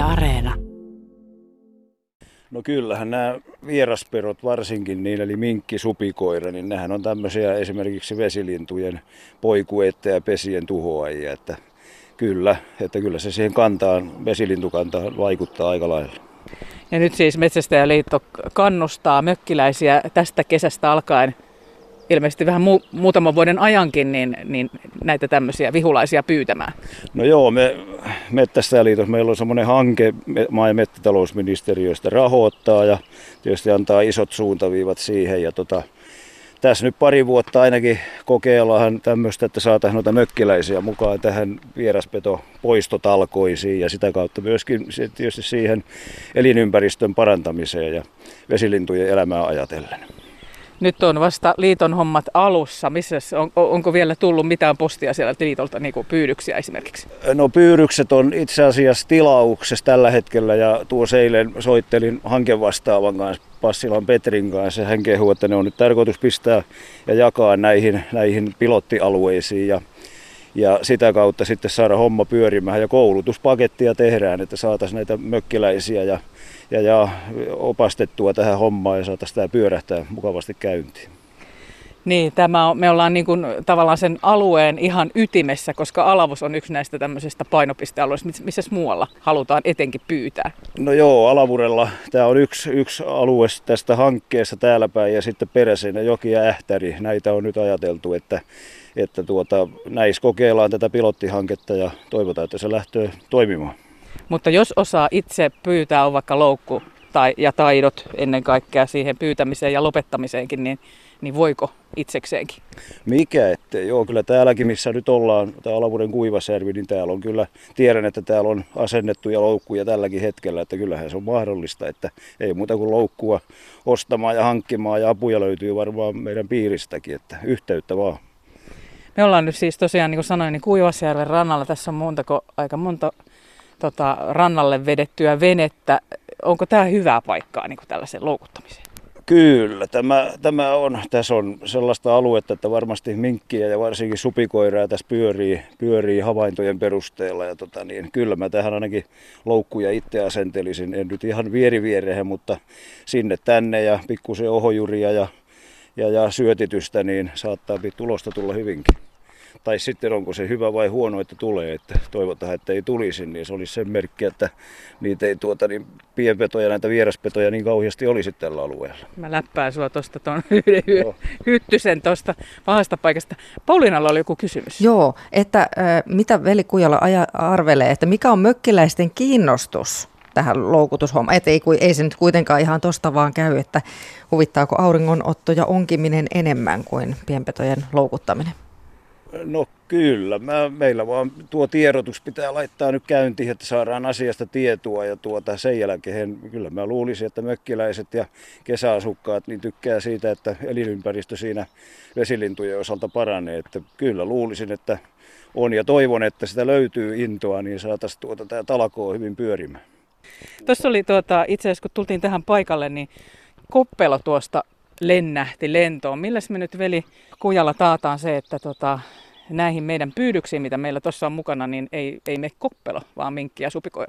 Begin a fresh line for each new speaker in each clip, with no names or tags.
Areena.
No kyllähän nämä vierasperot varsinkin, niin eli minkki, supikoira, niin nehän on tämmöisiä esimerkiksi vesilintujen poikuetta ja pesien tuhoajia. Että kyllä se siihen vesilintukantaan vaikuttaa aika lailla.
Ja nyt siis Metsästäjäliitto kannustaa mökkiläisiä tästä kesästä alkaen, ilmeisesti vähän muutaman vuoden ajankin, niin näitä tämmöisiä vihulaisia pyytämään.
No joo, me Metsästäjäliitossa meillä on semmoinen hanke maa- ja metsätalousministeriöstä rahoittaa ja tietysti antaa isot suuntaviivat siihen. Ja tässä nyt pari vuotta ainakin kokeillaan tämmöistä, että saataisiin noita mökkiläisiä mukaan tähän vieraspetopoistotalkoisiin ja sitä kautta myöskin tietysti siihen elinympäristön parantamiseen ja vesilintujen elämää ajatellen.
Nyt on vasta liiton hommat alussa. Onko vielä tullut mitään postia sieltä liitolta, niin kuin pyydyksiä esimerkiksi?
No pyydykset on itse asiassa tilauksessa tällä hetkellä ja eilen soittelin hankevastaavan kanssa, Passilan Petrin kanssa. Hän kehuu, että ne on nyt tarkoitus pistää ja jakaa näihin pilottialueisiin ja sitä kautta sitten saada homma pyörimään ja koulutuspakettia tehdään, että saataisiin näitä mökkiläisiä ja opastettua tähän hommaan ja saataisiin tämä pyörähtää mukavasti käyntiin.
Niin, me ollaan niin kuin tavallaan sen alueen ihan ytimessä, koska Alavus on yksi näistä tämmöisistä painopistealueista. Missä muualla halutaan etenkin pyytää? No joo,
Alavurella tämä on yksi alue tästä hankkeesta täällä päin ja sitten Peräseinän joki ja Ähtäri. Näitä on nyt ajateltu, että näissä kokeillaan tätä pilottihanketta ja toivotaan, että se lähtee toimimaan.
Mutta jos osaa itse pyytää, on vaikka loukku ja taidot ennen kaikkea siihen pyytämiseen ja lopettamiseenkin, niin voiko itsekseenkin?
Mikä ettei. Joo, kyllä täälläkin, missä nyt ollaan, tämä Alavuuden Kuivasjärvi, niin täällä on kyllä, tiedän, että täällä on asennettuja loukkuja tälläkin hetkellä, että kyllähän se on mahdollista, että ei muuta kuin loukkua ostamaan ja hankkimaan ja apuja löytyy varmaan meidän piiristäkin, että yhteyttä vaan.
Me ollaan nyt siis tosiaan, niin kuin sanoin, niin Kuivasjärven rannalla. Tässä on aika monta rannalle vedettyä venettä. Onko tämä hyvää paikkaa niin kuin tällaisen loukuttamiseen?
Kyllä, tässä on sellaista aluetta, että varmasti minkkiä ja varsinkin supikoiraa tässä pyörii havaintojen perusteella. Ja kyllä mä tähän ainakin loukkuja itse asentelisin, en nyt ihan viereen, mutta sinne tänne ja pikkusen ohojuria ja syötitystä, niin saattaa tulosta tulla hyvinkin. Tai sitten onko se hyvä vai huono, että tulee, että toivotaan, että ei tulisi, niin se olisi sen merkki, että niitä ei pienpetoja, näitä vieraspetoja niin kauheasti olisi tällä alueella.
Mä läppään sua tuosta hyttysen tuosta pahasta paikasta. Pauliinalla oli joku kysymys.
Joo, että mitä Veli Kujala arvelee, että mikä on mökkiläisten kiinnostus tähän loukutushommaan? Ei se nyt kuitenkaan ihan tosta vaan käy, että huvittaako auringonotto ja onkiminen enemmän kuin pienpetojen loukuttaminen?
No kyllä, meillä vaan tuo tiedotus pitää laittaa nyt käyntiin, että saadaan asiasta tietoa ja sen jälkeen kyllä mä luulisin, että mökkiläiset ja kesäasukkaat niin tykkää siitä, että elinympäristö siinä vesilintujen osalta paranee, että kyllä luulisin, että on ja toivon, että sitä löytyy intoa, niin saataisiin tämä talkoo hyvin pyörimään.
Tuossa oli itse asiassa kun tultiin tähän paikalle, niin koppelo tuosta lennähti lentoon. Milläs me nyt Veli Kujala taataan se, että näihin meidän pyydyksiin, mitä meillä tuossa on mukana, niin ei mene koppelo, vaan minkki ja supikoira?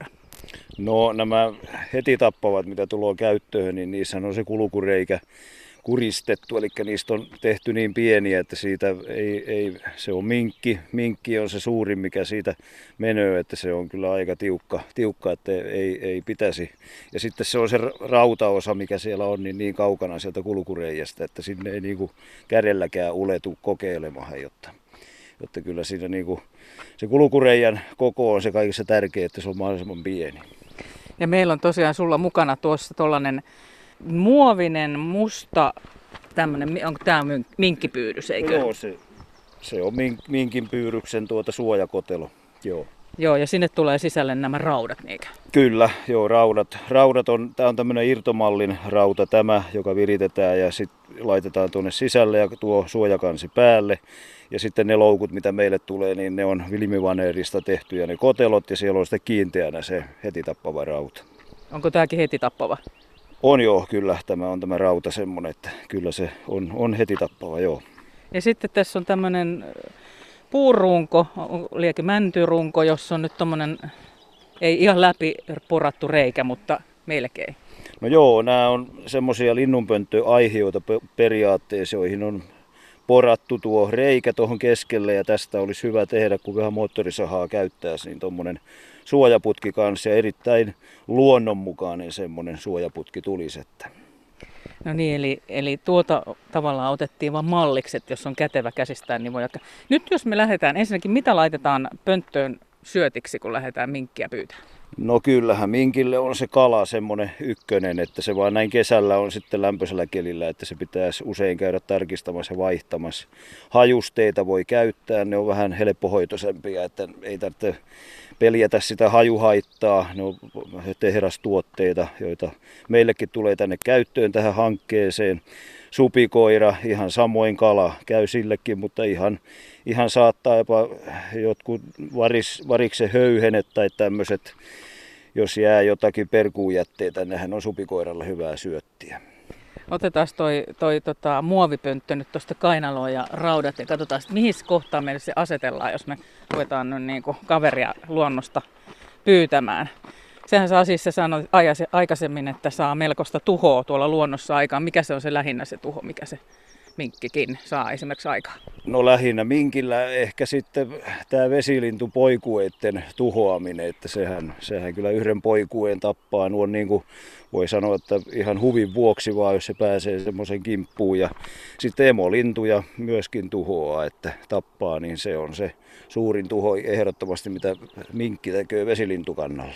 No nämä heti tappavat, mitä tulee käyttöön, niin niissä on se kulkureikä kuristettu, eli niistä on tehty niin pieniä, että siitä ei se on minkki on se suurin, mikä siitä menee, että se on kyllä aika tiukka, että ei pitäisi. Ja sitten se on se rautaosa, mikä siellä on, niin kaukana sieltä kulkureijästä, että sinne ei niinku kädelläkään uletu kokeilemaan, jotta kyllä siinä niinku se kulkureijän koko on se kaikissa tärkeä, että se on mahdollisimman pieni.
Ja meillä on tosiaan sulla mukana tuossa tollainen muovinen, musta, onko tämä minkkipyydys, eikö?
Joo, se on minkin pyydyksen suojakotelo, joo.
Joo, ja sinne tulee sisälle nämä raudat, eikö?
Kyllä, joo, raudat on, tämä on tämmöinen irtomallin rauta tämä, joka viritetään ja sitten laitetaan tuonne sisälle ja tuo suojakansi päälle. Ja sitten ne loukut, mitä meille tulee, niin ne on vilmivaneerista tehtyjä ne kotelot ja siellä on sitten kiinteänä se heti tappava rauta.
Onko tämäkin heti tappava?
On joo, kyllä. Tämä on tämä rauta semmoinen, että kyllä se on heti tappava, joo.
Ja sitten tässä on tämmöinen puurunko, liekö mäntyrunko, jossa on nyt tommonen Ei ihan läpi porattu reikä, mutta melkein.
No joo, nämä on semmoisia linnunpönttöaihioita periaatteessa, joihin on porattu tuo reikä tuohon keskelle ja tästä olisi hyvä tehdä, kun vähän moottorisahaa käyttäisi, niin tuommoinen suojaputki kanssa ja erittäin luonnonmukainen semmoinen suojaputki tulisi. Että.
No niin, eli tuota tavallaan otettiin vaan malliksi, että jos on kätevä käsistään, niin voi jatkaa. Nyt jos me lähdetään, ensinnäkin mitä laitetaan pönttöön syötiksi, kun lähdetään minkkiä pyytämään?
No kyllähän minkille on se kala semmoinen ykkönen, että se vaan näin kesällä on sitten lämpöisellä kelillä, että se pitäisi usein käydä tarkistamassa ja vaihtamassa. Hajusteita voi käyttää, ne on vähän helppohoitoisempia, että ei tarvitse peljätä sitä hajuhaittaa. Ne on tehdastuotteita, joita meillekin tulee tänne käyttöön tähän hankkeeseen. Supikoira, ihan samoin kala käy sillekin, mutta ihan saattaa jopa jotkut variksen höyhenet tai tämmöiset, jos jää jotakin perkuujätteitä, nehän on supikoiralle hyvää syöttiä.
Otetaan toi muovipönttö nyt tuosta kainaloon ja raudat ja katsotaan, mihin kohtaan meille se asetellaan, jos me ruvetaan nyt niin kuin kaveria luonnosta pyytämään. Sehän saa siis, se sanoi aikaisemmin, että saa melkoista tuhoa tuolla luonnossa aikaan. Mikä se on se lähinnä se tuho, mikä se minkkikin saa esimerkiksi aikaan?
No lähinnä minkillä ehkä sitten tämä vesilintupoikueiden tuhoaminen, että sehän kyllä yhden poikueen tappaa. Nuo niin kuin voi sanoa, että ihan huvin vuoksi vaan, jos se pääsee semmoisen kimppuun. Ja sitten emolintuja myöskin tuhoaa, että tappaa, niin se on se suurin tuho ehdottomasti, mitä minkki tekee vesilintukannalle.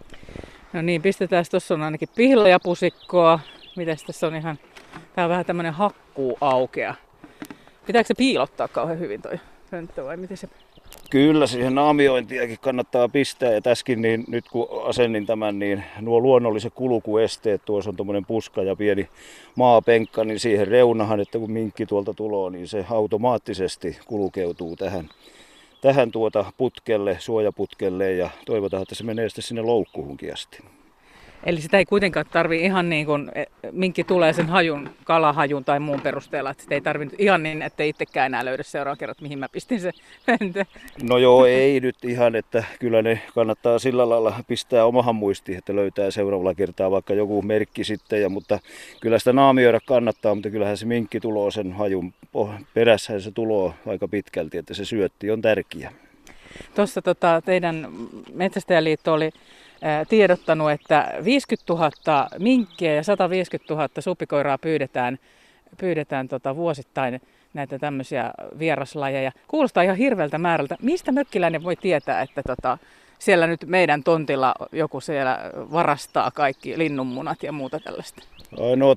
No niin, pistetään, tuossa on ainakin pihlajapusikkoa. Mites tässä on ihan, tää on vähän tämmönen hakkuuaukea. Pitääkö se piilottaa kauhean hyvin toi pönttö vai miten se?
Kyllä, siihen naamiointiakin kannattaa pistää ja tässäkin niin nyt kun asennin tämän, niin nuo luonnolliset kulkuesteet, tuossa on tuommoinen puska ja pieni maapenkka, niin siihen reunahan, että kun minkki tuolta tulee, niin se automaattisesti kulkeutuu tähän putkelle, suojaputkelle ja toivotaan, että se menee sitten sinne loukkuunkin asti.
Eli sitä ei kuitenkaan tarvi ihan niin kuin minkki tulee sen hajun, kalahajun tai muun perusteella. Että sitä ei tarvi ihan niin, että itsekään enää löydä seuraavan kerran, mihin mä pistin se pöntö.
No joo, ei nyt ihan, että kyllä ne kannattaa sillä lailla pistää omahan muistiin, että löytää seuraavalla kertaa vaikka joku merkki sitten. Mutta kyllä sitä naamioida kannattaa, mutta kyllähän se minkki tuloo sen hajun perässä se tuloo aika pitkälti, että se syötti on tärkeä.
Tuossa teidän Metsästäjäliitto oli tiedottanut, että 50 000 minkkiä ja 150 000 supikoiraa pyydetään vuosittain näitä tämmöisiä vieraslajeja. Kuulostaa ihan hirveältä määrältä. Mistä mökkiläinen voi tietää, että siellä nyt meidän tontilla joku siellä varastaa kaikki linnunmunat ja muuta tällaista?
No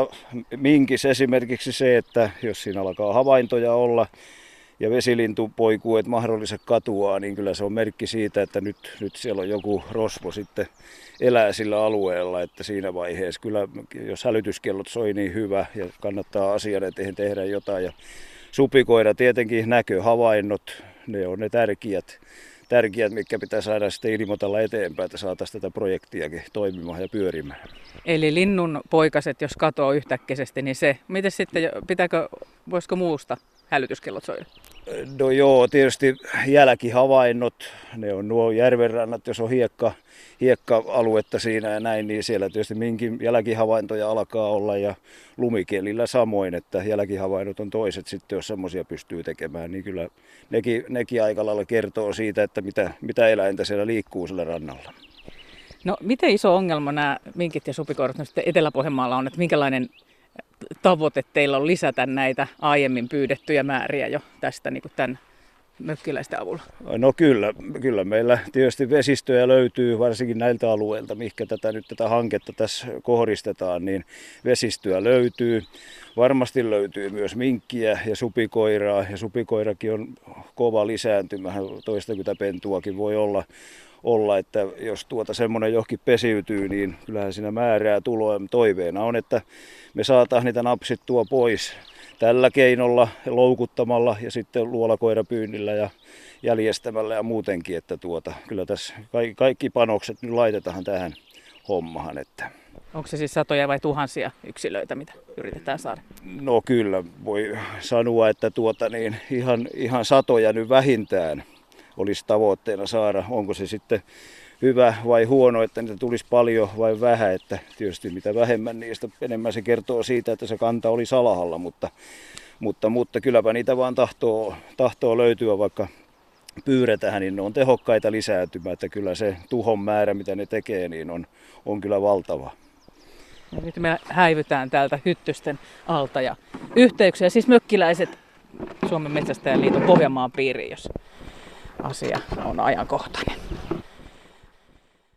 minkis esimerkiksi se, että jos siinä alkaa havaintoja olla, ja vesilintupoikueet mahdollisesti katuaa, niin kyllä se on merkki siitä, että nyt siellä on joku rosvo sitten elää sillä alueella, että siinä vaiheessa kyllä, jos hälytyskellot soi, niin hyvä ja kannattaa asian eteen tehdä jotain. Ja supikoira tietenkin näköhavainnot, ne on ne tärkeät, mitkä pitää saada sitten ilmoitella eteenpäin, että saataisiin tätä projektiakin toimimaan ja pyörimään.
Eli linnun poikaset, jos katoo yhtäkkiisesti, niin se, miten sitten, voisiko muusta hälytyskellot soida?
No joo, tietysti jälkihavainnot, ne on nuo järvenrannat, jos on hiekka-aluetta siinä ja näin, niin siellä tietysti minkin jälkihavaintoja alkaa olla ja lumikielillä samoin, että jälkihavainnot on toiset sitten, jos semmoisia pystyy tekemään, niin kyllä nekin aika lailla kertoo siitä, että mitä eläintä siellä liikkuu sillä rannalla.
No miten iso ongelma nämä minkit ja supikoirat nyt sitten Etelä-Pohjanmaalla on, että minkälainen tavoite teillä on lisätä näitä aiemmin pyydettyjä määriä jo tästä niin kuin tämän mökkiläisten avulla?
No kyllä meillä tietysti vesistöjä löytyy, varsinkin näiltä alueilta, mihinkä tätä hanketta tässä kohdistetaan, niin vesistöä löytyy. Varmasti löytyy myös minkkiä ja supikoiraa, ja supikoirakin on kova lisääntymä, toistakymmentä pentuakin voi olla, että jos semmoinen johonkin pesiytyy, niin kyllähän siinä määrää tuloa. Toiveena on, että me saataisiin niitä napsittua pois tällä keinolla, loukuttamalla ja sitten luolakoirapyynnillä ja jäljestämällä ja muutenkin, että kyllä tässä kaikki panokset nyt laitetaan tähän hommahan. Että.
Onko se siis satoja vai tuhansia yksilöitä, mitä yritetään saada?
No kyllä, voi sanoa, että ihan satoja nyt vähintään olisi tavoitteena saada. Onko se sitten hyvä vai huono, että niitä tulisi paljon vai vähän, että tietysti mitä vähemmän niistä enemmän se kertoo siitä, että se kanta oli salahalla, mutta kylläpä niitä vaan tahtoo löytyä, vaikka pyydetään, niin ne on tehokkaita lisääntymään, että kyllä se tuhon määrä, mitä ne tekee, niin on kyllä valtava.
Ja nyt me häivytään täältä hyttysten alta ja yhteyksiä, siis mökkiläiset Suomen Metsästäjäliiton Pohjanmaan piiriin, jos asia on ajankohtainen.